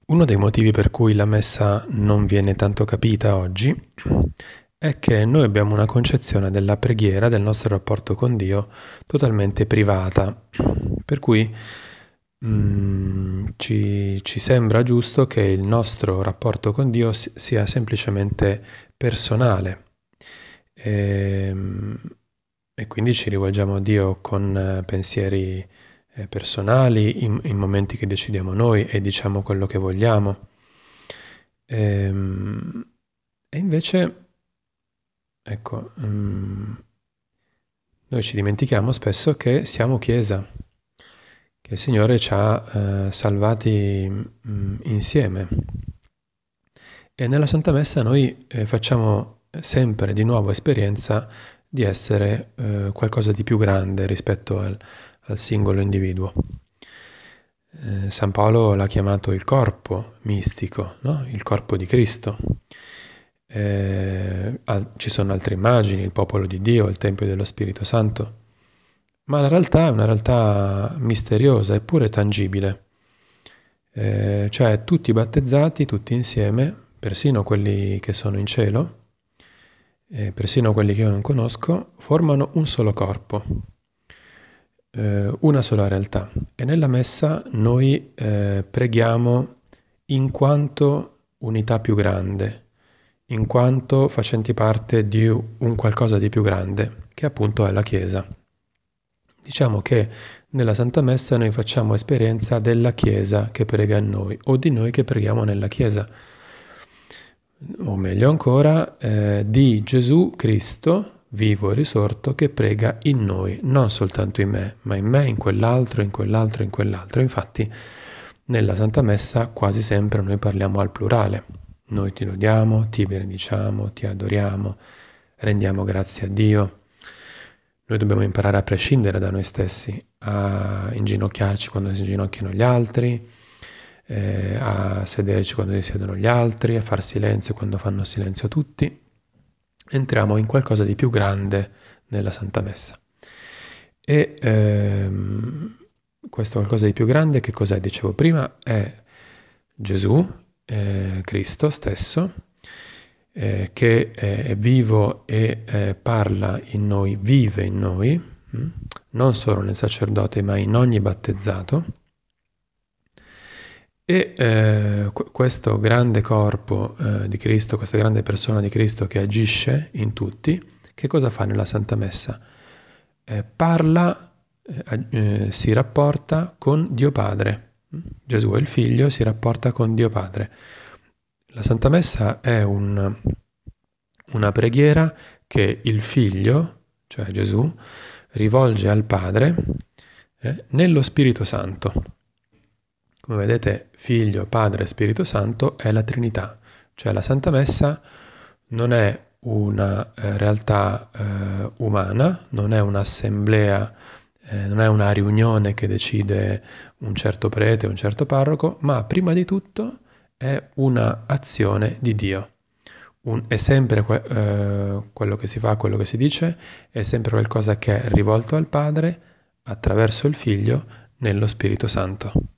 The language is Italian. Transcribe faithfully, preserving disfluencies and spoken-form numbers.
Uno dei motivi per cui la messa non viene tanto capita oggi è che noi abbiamo una concezione della preghiera, del nostro rapporto con Dio, totalmente privata, per cui mm, ci, ci sembra giusto che il nostro rapporto con Dio si- sia semplicemente personale. Ehm, E, quindi ci rivolgiamo a Dio con eh, pensieri eh, personali, in, in momenti che decidiamo noi e diciamo quello che vogliamo. Ehm, E, invece, ecco, mm, noi ci dimentichiamo spesso che siamo Chiesa, che il Signore ci ha eh, salvati mm, insieme. E nella Santa Messa noi eh, facciamo sempre di nuovo esperienza di essere eh, qualcosa di più grande rispetto al, al singolo individuo. Eh, San Paolo l'ha chiamato il corpo mistico, no? Il corpo di Cristo. Eh, al- ci sono altre immagini, il popolo di Dio, il Tempio dello Spirito Santo, ma la realtà è una realtà misteriosa eppure tangibile. Eh, cioè tutti battezzati, tutti insieme, persino quelli che sono in cielo, e persino quelli che io non conosco, formano un solo corpo, eh, una sola realtà. E nella messa noi eh, preghiamo in quanto unità più grande, in quanto facenti parte di un qualcosa di più grande, che appunto è la Chiesa. Diciamo che nella Santa Messa noi facciamo esperienza della Chiesa che prega in noi o di noi che preghiamo nella Chiesa, o meglio ancora, eh, di Gesù Cristo, vivo e risorto, che prega in noi, non soltanto in me, ma in me, in quell'altro, in quell'altro, in quell'altro. Infatti, nella Santa Messa quasi sempre noi parliamo al plurale. Noi ti lodiamo, ti benediciamo, ti adoriamo, rendiamo grazie a Dio. Noi dobbiamo imparare a prescindere da noi stessi, a inginocchiarci quando si inginocchiano gli altri, eh, a sederci quando si siedono gli altri, a far silenzio quando fanno silenzio tutti. Entriamo in qualcosa di più grande nella Santa Messa. E ehm, questo qualcosa di più grande, che cos'è? Dicevo prima, è Gesù, eh, Cristo stesso, eh, che è vivo e eh, parla in noi, vive in noi, mh? Non solo nel sacerdote, ma in ogni battezzato. E eh, qu- questo grande corpo eh, di Cristo, questa grande persona di Cristo che agisce in tutti, che cosa fa nella Santa Messa? Eh, parla, eh, ag- eh, si rapporta con Dio Padre. Gesù è il Figlio, si rapporta con Dio Padre. La Santa Messa è un- una preghiera che il Figlio, cioè Gesù, rivolge al Padre eh, nello Spirito Santo. Come vedete, Figlio, Padre e Spirito Santo è la Trinità, cioè la Santa Messa non è una eh, realtà eh, umana, non è un'assemblea, eh, non è una riunione che decide un certo prete, un certo parroco, ma prima di tutto è una azione di Dio. Un- è sempre que- eh, quello che si fa, quello che si dice, è sempre qualcosa che è rivolto al Padre attraverso il Figlio nello Spirito Santo.